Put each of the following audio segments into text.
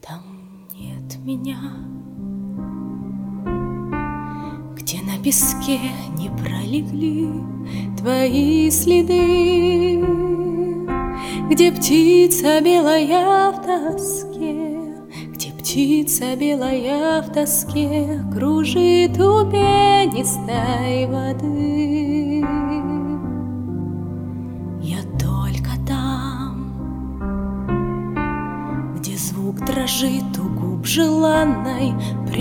Там нет меня, где на песке не пролегли твои следы, где птица белая в тоске, где птица белая в тоске кружит у пенистой воды. Я только там, где звук дрожит у губ желанной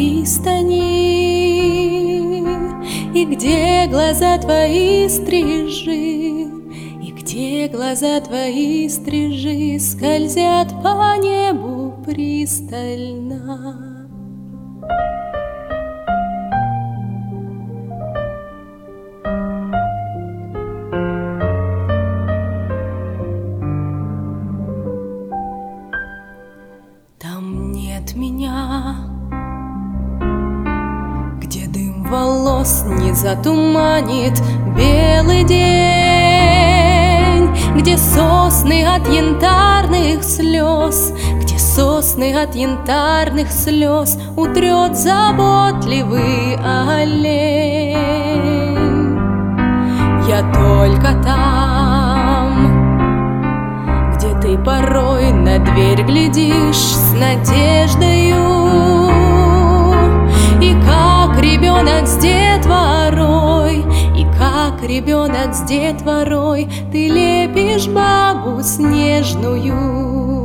пристани, и где глаза твои стрижи, и где глаза твои стрижи скользят по небу пристально. Там нет меня, где дым волос не затуманит белый день, где сосны от янтарных слез, где сосны от янтарных слез утрет заботливый олень. Я только там, где ты порой на дверь глядишь с надеждою, и как ребенок с детворой, и как ребенок с детворой ты лепишь бабу снежную.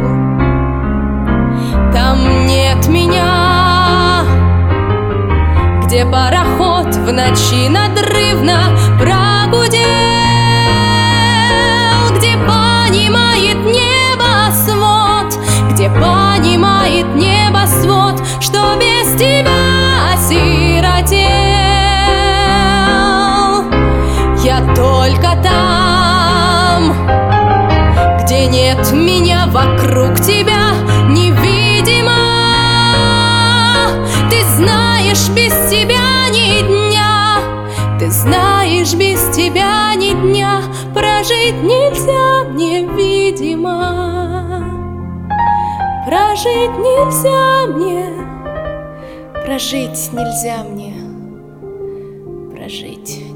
Там нет меня, где пароход в ночи надрывно прогудел, где понимает небосвод, где понимает небосвод, что без тебя осиротел. Я только там, где нет меня, вокруг тебя невидимо. Ты знаешь, без тебя ни дня, ты знаешь, без тебя ни дня прожить нельзя мне, видимо. Прожить нельзя мне, прожить нельзя мне, прожить.